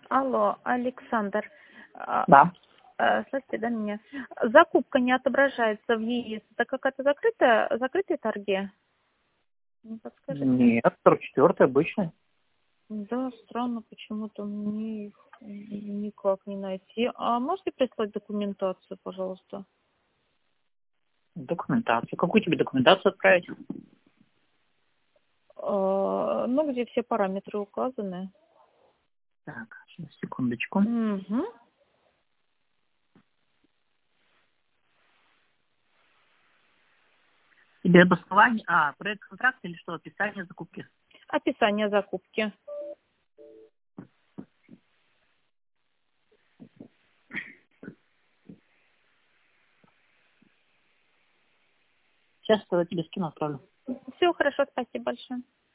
Алло, Александр. Да. Слышите, да, меня? Закупка не отображается в ЕИС. Это какая-то закрытые торги? Не подскажите? Нет, 44-й обычный. Да, странно, почему-то мне их никак не найти. А можете прислать документацию, пожалуйста? Документацию. Какую тебе документацию отправить? Ну, где все параметры указаны. Так, сейчас, секундочку. Угу. Тебе обоснование, проект контракта или что, описание закупки? Описание закупки. Сейчас тогда тебе скину, отправлю. Все хорошо, спасибо большое.